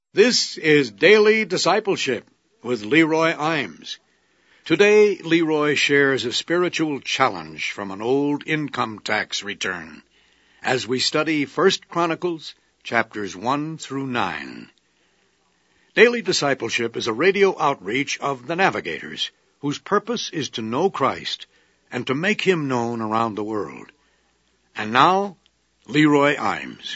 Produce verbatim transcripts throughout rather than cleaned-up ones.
This is Daily Discipleship with Leroy Imes. Today, Leroy shares a spiritual challenge from an old income tax return as we study First Chronicles, chapters one through nine. Daily Discipleship is a radio outreach of the Navigators, whose purpose is to know Christ and to make Him known around the world. And now, Leroy Imes.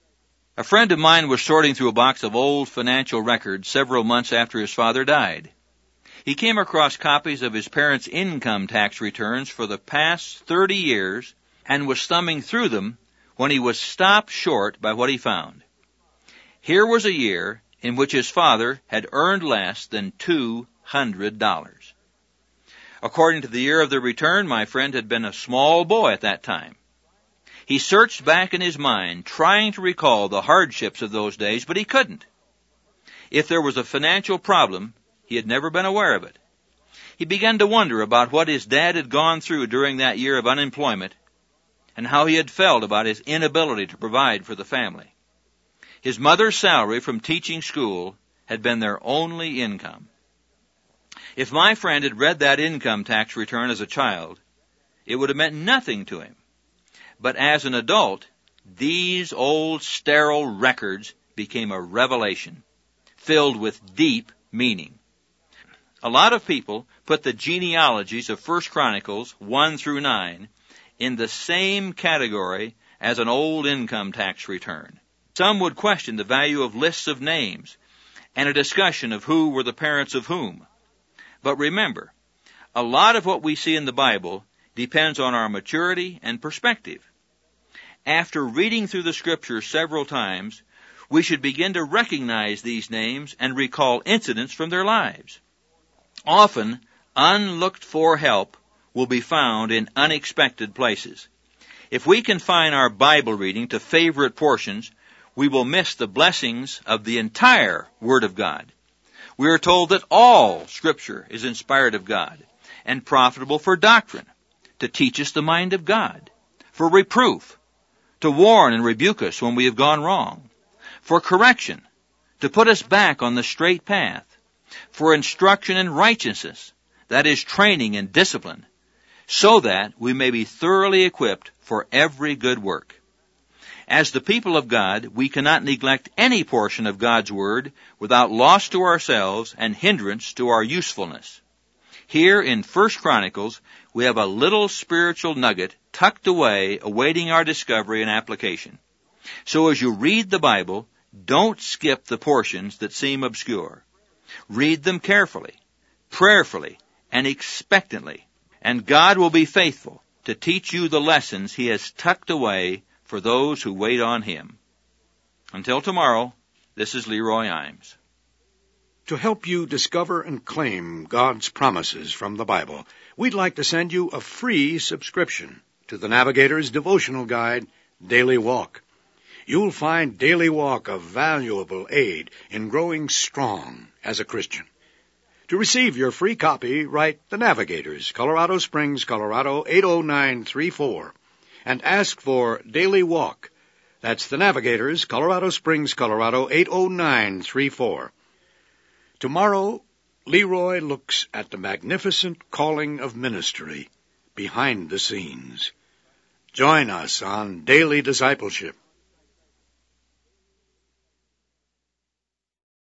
A friend of mine was sorting through a box of old financial records several months after his father died. He came across copies of his parents' income tax returns for the past thirty years and was thumbing through them when he was stopped short by what he found. Here was a year in which his father had earned less than two hundred dollars. According to the year of the return, my friend had been a small boy at that time. He searched back in his mind, trying to recall the hardships of those days, but he couldn't. If there was a financial problem, he had never been aware of it. He began to wonder about what his dad had gone through during that year of unemployment and how he had felt about his inability to provide for the family. His mother's salary from teaching school had been their only income. If my friend had read that income tax return as a child, it would have meant nothing to him. But as an adult, these old sterile records became a revelation, filled with deep meaning. A lot of people put the genealogies of First Chronicles one through nine in the same category as an old income tax return. Some would question the value of lists of names and a discussion of who were the parents of whom. But remember, a lot of what we see in the Bible depends on our maturity and perspective. After reading through the Scriptures several times, we should begin to recognize these names and recall incidents from their lives. Often, unlooked-for help will be found in unexpected places. If we confine our Bible reading to favorite portions, we will miss the blessings of the entire Word of God. We are told that all Scripture is inspired of God and profitable for doctrine, to teach us the mind of God, for reproof, to warn and rebuke us when we have gone wrong, for correction, to put us back on the straight path, for instruction in righteousness, that is training and discipline, so that we may be thoroughly equipped for every good work. As the people of God, we cannot neglect any portion of God's Word without loss to ourselves and hindrance to our usefulness. Here in First Chronicles, we have a little spiritual nugget tucked away, awaiting our discovery and application. So as you read the Bible, don't skip the portions that seem obscure. Read them carefully, prayerfully, and expectantly, and God will be faithful to teach you the lessons He has tucked away for those who wait on Him. Until tomorrow, this is Leroy Imes. To help you discover and claim God's promises from the Bible, we'd like to send you a free subscription to the Navigator's devotional guide, Daily Walk. You'll find Daily Walk a valuable aid in growing strong as a Christian. To receive your free copy, write The Navigators, Colorado Springs, Colorado eight oh nine three four, and ask for Daily Walk. That's The Navigators, Colorado Springs, Colorado eight oh nine three four. Tomorrow, Leroy looks at the magnificent calling of ministry behind the scenes. Join us on Daily Discipleship.